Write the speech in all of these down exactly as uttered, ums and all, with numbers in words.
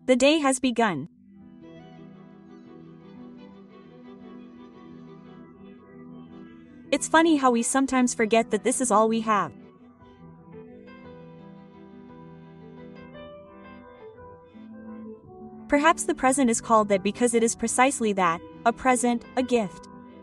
The day has begun. It's funny how we sometimes forget that this is all we have. Perhaps the present is called that because it is precisely that, a present, a gift.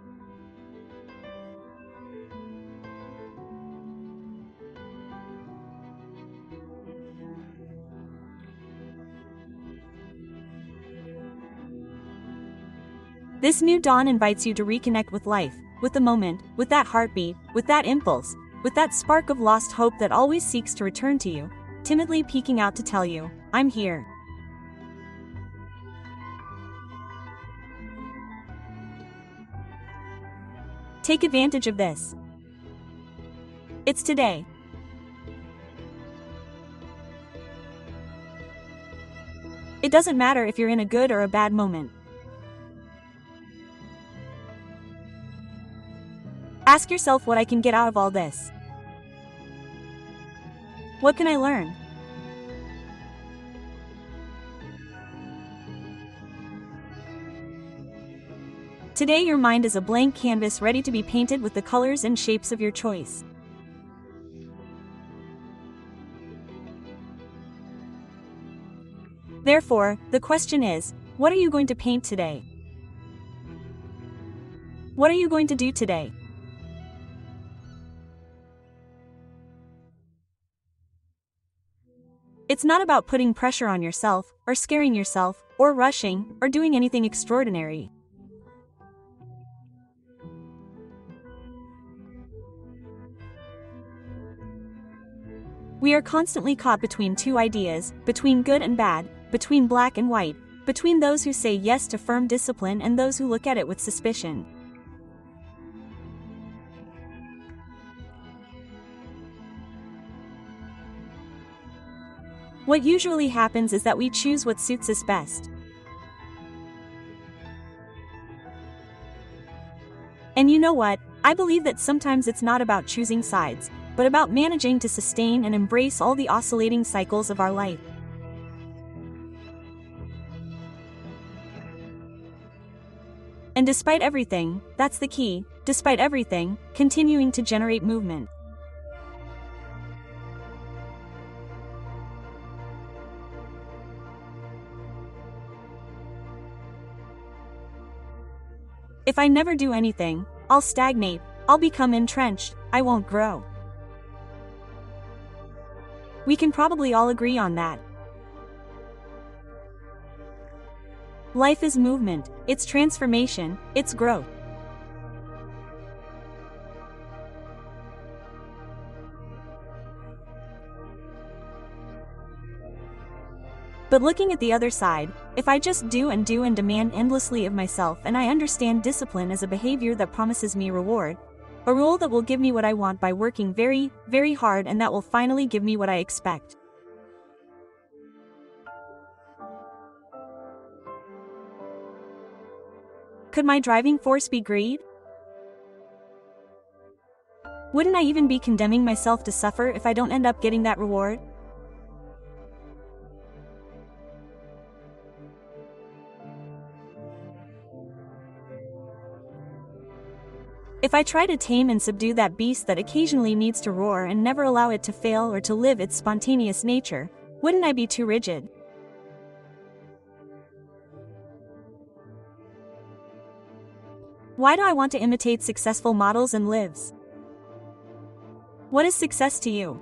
This new dawn invites you to reconnect with life, with the moment, with that heartbeat, with that impulse, with that spark of lost hope that always seeks to return to you, timidly peeking out to tell you, I'm here. Take advantage of this. It's today. It doesn't matter if you're in a good or a bad moment. Ask yourself what I can get out of all this. What can I learn? Today your mind is a blank canvas ready to be painted with the colors and shapes of your choice. Therefore, the question is, what are you going to paint today? What are you going to do today? It's not about putting pressure on yourself, or scaring yourself, or rushing, or doing anything extraordinary. We are constantly caught between two ideas, between good and bad, between black and white, between those who say yes to firm discipline and those who look at it with suspicion. What usually happens is that we choose what suits us best. And you know what? I believe that sometimes it's not about choosing sides, but about managing to sustain and embrace all the oscillating cycles of our life. And despite everything, that's the key, despite everything, continuing to generate movement. If I never do anything, I'll stagnate, I'll become entrenched, I won't grow. We can probably all agree on that. Life is movement, it's transformation, it's growth. But looking at the other side, if I just do and do and demand endlessly of myself and I understand discipline as a behavior that promises me reward, a rule that will give me what I want by working very, very hard and that will finally give me what I expect. Could my driving force be greed? Wouldn't I even be condemning myself to suffer if I don't end up getting that reward? If I try to tame and subdue that beast that occasionally needs to roar and never allow it to fail or to live its spontaneous nature, wouldn't I be too rigid? Why do I want to imitate successful models and lives? What is success to you?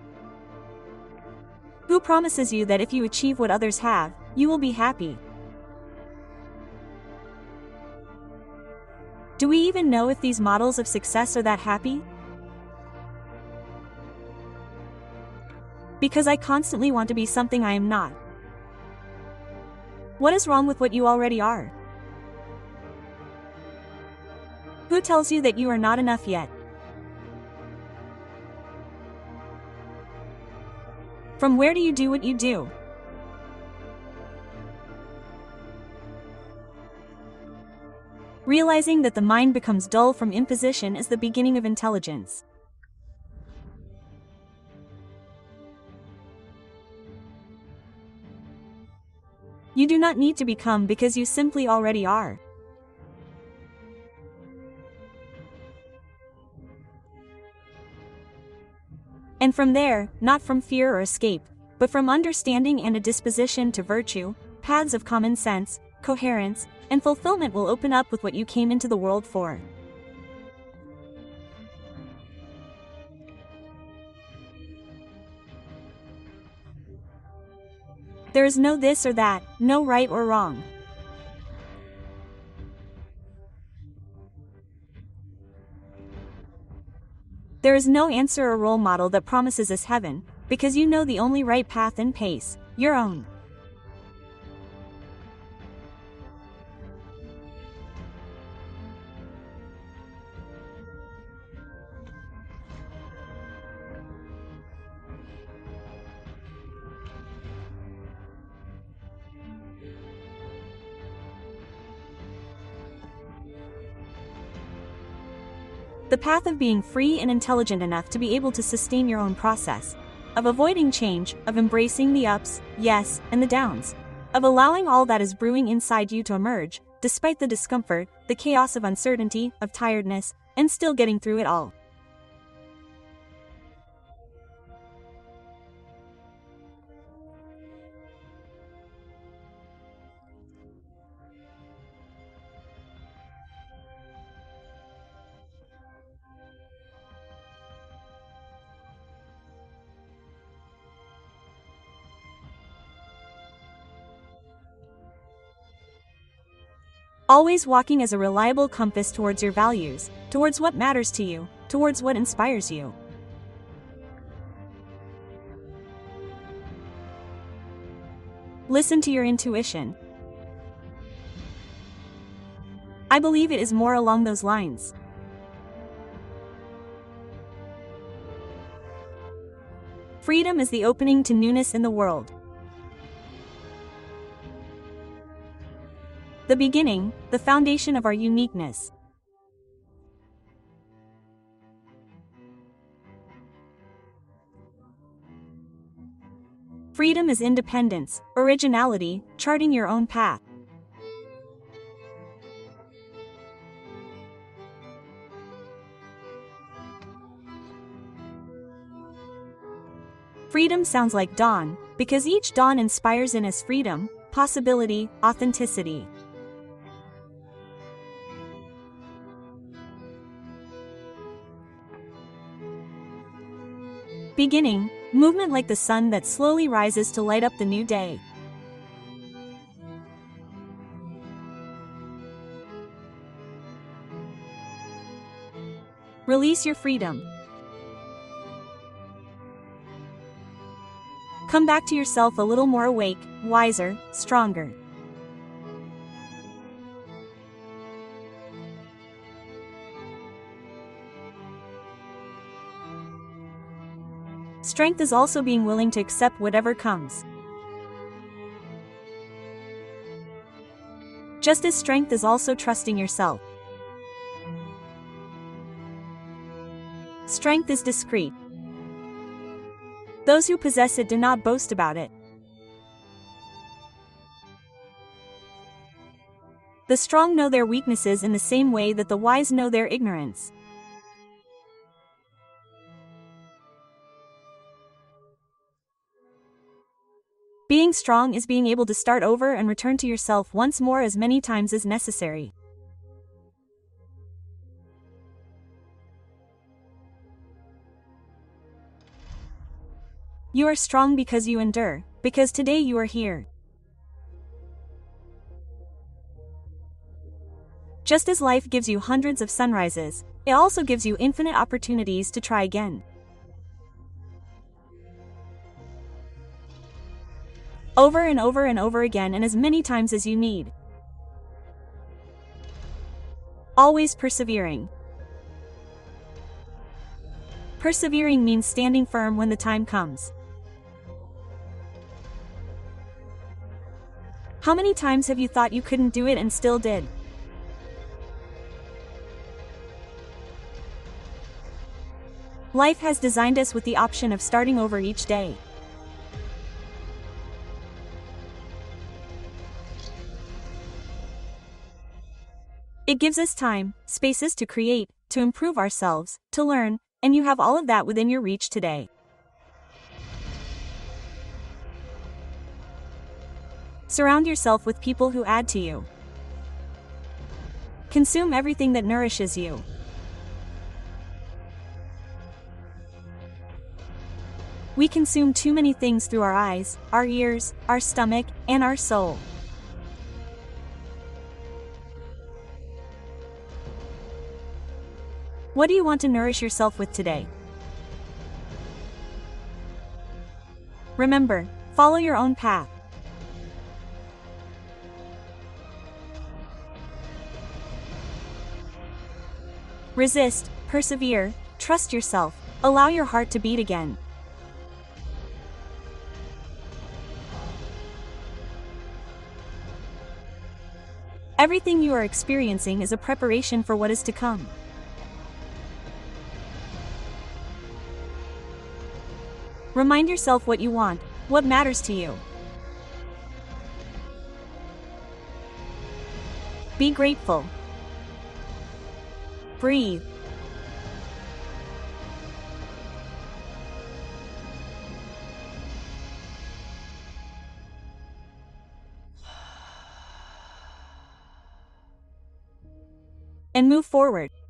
Who promises you that if you achieve what others have, you will be happy? Do we even know if these models of success are that happy? Because I constantly want to be something I am not. What is wrong with what you already are? Who tells you that you are not enough yet? From where do you do what you do? Realizing that the mind becomes dull from imposition is the beginning of intelligence. You do not need to become because you simply already are. And from there, not from fear or escape, but from understanding and a disposition to virtue, paths of common sense, coherence, and fulfillment will open up with what you came into the world for. There is no this or that, no right or wrong. There is no answer or role model that promises us heaven, because you know the only right path and pace, your own. The path of being free and intelligent enough to be able to sustain your own process, of avoiding change, of embracing the ups, yes, and the downs, of allowing all that is brewing inside you to emerge, despite the discomfort, the chaos of uncertainty, of tiredness, and still getting through it all. Always walking as a reliable compass towards your values, towards what matters to you, towards what inspires you. Listen to your intuition. I believe it is more along those lines. Freedom is the opening to newness in the world. The beginning, the foundation of our uniqueness. Freedom is independence, originality, charting your own path. Freedom sounds like dawn, because each dawn inspires in us freedom, possibility, authenticity. Beginning, movement like the sun that slowly rises to light up the new day. Release your freedom. Come back to yourself a little more awake, wiser, stronger. Strength is also being willing to accept whatever comes. Just as strength is also trusting yourself. Strength is discreet. Those who possess it do not boast about it. The strong know their weaknesses in the same way that the wise know their ignorance. Being strong is being able to start over and return to yourself once more as many times as necessary. You are strong because you endure, because today you are here. Just as life gives you hundreds of sunrises, it also gives you infinite opportunities to try again. Over and over and over again and as many times as you need. Always persevering. Persevering means standing firm when the time comes. How many times have you thought you couldn't do it and still did? Life has designed us with the option of starting over each day. It gives us time, spaces to create, to improve ourselves, to learn, and you have all of that within your reach today. Surround yourself with people who add to you. Consume everything that nourishes you. We consume too many things through our eyes, our ears, our stomach, and our soul. What do you want to nourish yourself with today? Remember, follow your own path. Resist, persevere, trust yourself, allow your heart to beat again. Everything you are experiencing is a preparation for what is to come. Remind yourself what you want, what matters to you. Be grateful. Breathe. And move forward.